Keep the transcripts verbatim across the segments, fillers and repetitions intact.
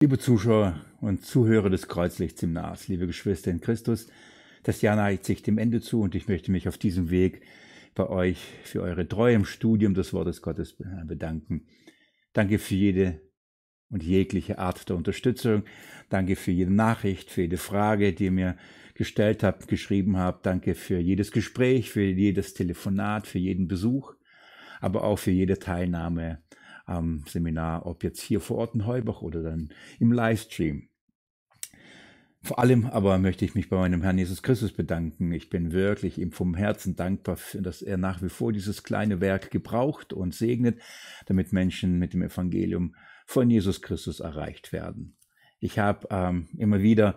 Liebe Zuschauer und Zuhörer des Kreuzlichtseminars, liebe Geschwister in Christus, das Jahr neigt sich dem Ende zu und ich möchte mich auf diesem Weg bei euch für eure Treue im Studium des Wortes Gottes bedanken. Danke für jede und jegliche Art der Unterstützung. Danke für jede Nachricht, für jede Frage, die ihr mir gestellt habt, geschrieben habt. Danke für jedes Gespräch, für jedes Telefonat, für jeden Besuch, aber auch für jede Teilnahme am Seminar, ob jetzt hier vor Ort in Heubach oder dann im Livestream. Vor allem aber möchte ich mich bei meinem Herrn Jesus Christus bedanken. Ich bin wirklich ihm vom Herzen dankbar, dass er nach wie vor dieses kleine Werk gebraucht und segnet, damit Menschen mit dem Evangelium von Jesus Christus erreicht werden. Ich habe ähm, immer wieder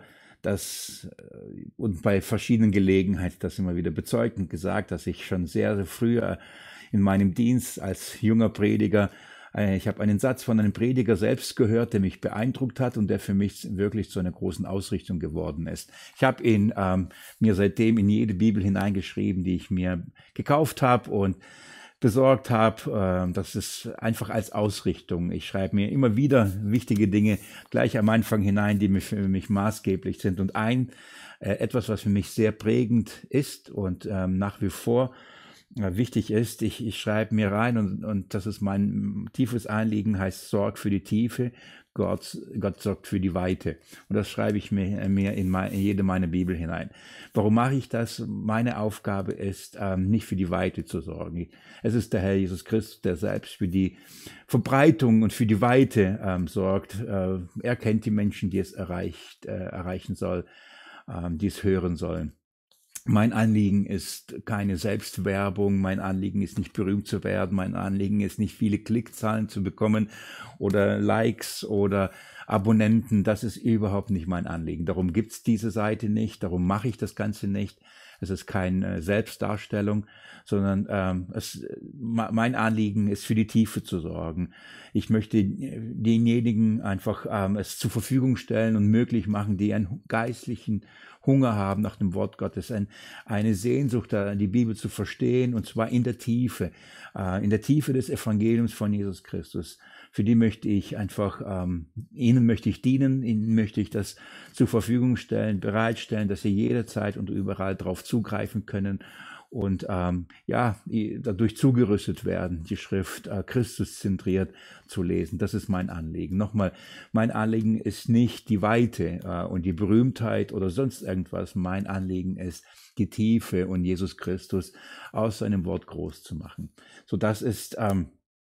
das äh, und bei verschiedenen Gelegenheiten das immer wieder bezeugt und gesagt, dass ich schon sehr, sehr früh in meinem Dienst als junger Prediger Ich habe einen Satz von einem Prediger selbst gehört, der mich beeindruckt hat und der für mich wirklich zu einer großen Ausrichtung geworden ist. Ich habe ihn ähm, mir seitdem in jede Bibel hineingeschrieben, die ich mir gekauft habe und besorgt habe. Äh, das ist einfach als Ausrichtung. Ich schreibe mir immer wieder wichtige Dinge gleich am Anfang hinein, die für mich maßgeblich sind. Und ein äh, etwas, was für mich sehr prägend ist und ähm, nach wie vor wichtig ist, ich, ich schreibe mir rein und, und das ist mein tiefes Anliegen, heißt Sorg für die Tiefe, Gott, Gott sorgt für die Weite. Und das schreibe ich mir, mir in, mein, in jede meiner Bibel hinein. Warum mache ich das? Meine Aufgabe ist, ähm, nicht für die Weite zu sorgen. Es ist der Herr Jesus Christus, der selbst für die Verbreitung und für die Weite ähm, sorgt. Äh, er kennt die Menschen, die es erreicht, äh, erreichen soll, ähm, die es hören sollen. Mein Anliegen ist keine Selbstwerbung, mein Anliegen ist nicht berühmt zu werden, mein Anliegen ist nicht viele Klickzahlen zu bekommen oder Likes oder Abonnenten, das ist überhaupt nicht mein Anliegen. Darum gibt's diese Seite nicht, darum mache ich das Ganze nicht. Es ist keine Selbstdarstellung, sondern ähm, es, mein Anliegen ist, für die Tiefe zu sorgen. Ich möchte denjenigen einfach ähm, es zur Verfügung stellen und möglich machen, die einen geistlichen Hunger haben nach dem Wort Gottes, ein, eine Sehnsucht, die Bibel zu verstehen, und zwar in der Tiefe, äh, in der Tiefe des Evangeliums von Jesus Christus. Für die möchte ich einfach, ähm, ihnen möchte ich dienen, ihnen möchte ich das zur Verfügung stellen, bereitstellen, dass sie jederzeit und überall darauf zugreifen können und ähm, ja, dadurch zugerüstet werden, die Schrift äh, Christus zentriert zu lesen. Das ist mein Anliegen. Nochmal, mein Anliegen ist nicht die Weite äh, und die Berühmtheit oder sonst irgendwas. Mein Anliegen ist, die Tiefe und Jesus Christus aus seinem Wort groß zu machen. So, das ist ähm,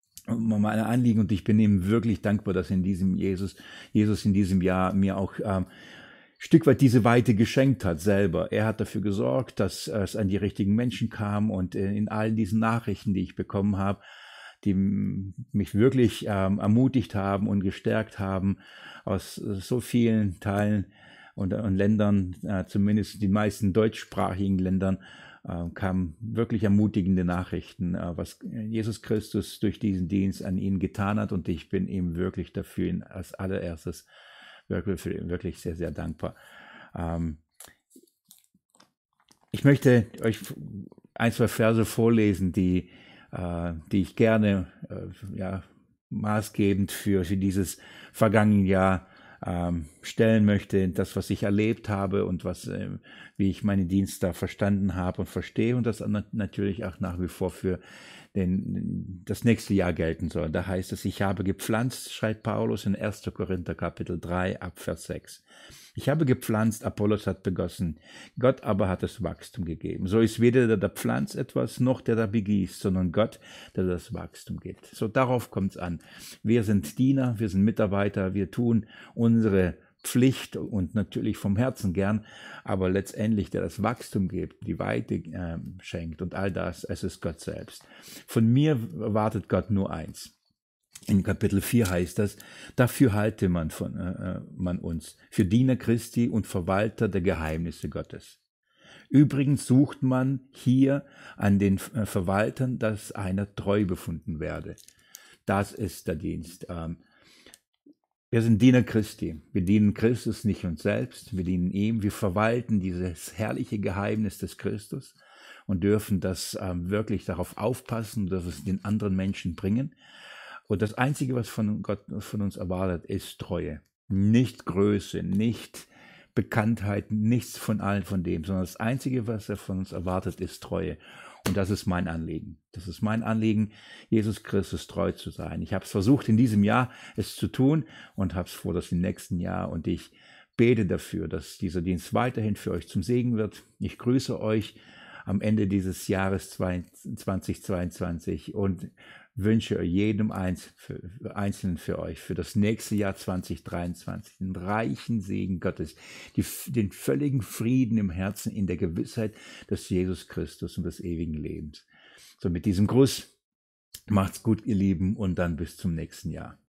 mein Anliegen und ich bin ihm wirklich dankbar, dass in diesem Jesus, Jesus in diesem Jahr mir auch ähm, Stück weit diese Weite geschenkt hat selber. Er hat dafür gesorgt, dass es an die richtigen Menschen kam und in all diesen Nachrichten, die ich bekommen habe, die mich wirklich ähm, ermutigt haben und gestärkt haben, aus so vielen Teilen und, und Ländern, äh, zumindest die meisten deutschsprachigen Ländern, äh, kamen wirklich ermutigende Nachrichten, äh, was Jesus Christus durch diesen Dienst an ihnen getan hat, und ich bin ihm wirklich dafür ihn als allererstes Wirklich, wirklich sehr, sehr dankbar. Ähm, ich möchte euch ein, zwei Verse vorlesen, die, äh, die ich gerne äh, ja, maßgebend für, für dieses vergangene Jahr ähm, stellen möchte. Das, was ich erlebt habe und was, äh, wie ich meinen Dienst da verstanden habe und verstehe, und das natürlich auch nach wie vor für den, das nächste Jahr gelten soll. Da heißt es: Ich habe gepflanzt, schreibt Paulus in erster Korinther Kapitel drei, Abvers sechs. Ich habe gepflanzt, Apollos hat begossen, Gott aber hat das Wachstum gegeben. So ist weder der, der pflanzt etwas, noch der, der begießt, sondern Gott, der das Wachstum gibt. So, darauf kommt es an. Wir sind Diener, wir sind Mitarbeiter, wir tun unsere Pflicht und natürlich vom Herzen gern, aber letztendlich, der das Wachstum gibt, die Weite äh, schenkt und all das, es ist Gott selbst. Von mir erwartet Gott nur eins. In Kapitel vier heißt das: Dafür halte man, von, äh, man uns für Diener Christi und Verwalter der Geheimnisse Gottes. Übrigens sucht man hier an den äh, Verwaltern, dass einer treu befunden werde. Das ist der Dienst. Ähm, Wir sind Diener Christi. Wir dienen Christus, nicht uns selbst. Wir dienen ihm. Wir verwalten dieses herrliche Geheimnis des Christus und dürfen das ähm, wirklich darauf aufpassen, dass wir es den anderen Menschen bringen. Und das Einzige, was von Gott von uns erwartet, ist Treue. Nicht Größe, nicht Bekanntheit, nichts von allen von dem, sondern das Einzige, was er von uns erwartet, ist Treue. Und das ist mein Anliegen. Das ist mein Anliegen, Jesus Christus treu zu sein. Ich habe es versucht, in diesem Jahr es zu tun und habe es vor, das im nächsten Jahr. Und ich bete dafür, dass dieser Dienst weiterhin für euch zum Segen wird. Ich grüße euch am Ende dieses Jahres zweitausendzweiundzwanzig und wünsche jedem Einzelnen für euch, für das nächste Jahr zweitausenddreiundzwanzig, den reichen Segen Gottes, die, den völligen Frieden im Herzen in der Gewissheit des Jesus Christus und des ewigen Lebens. So, mit diesem Gruß, macht's gut, ihr Lieben, und dann bis zum nächsten Jahr.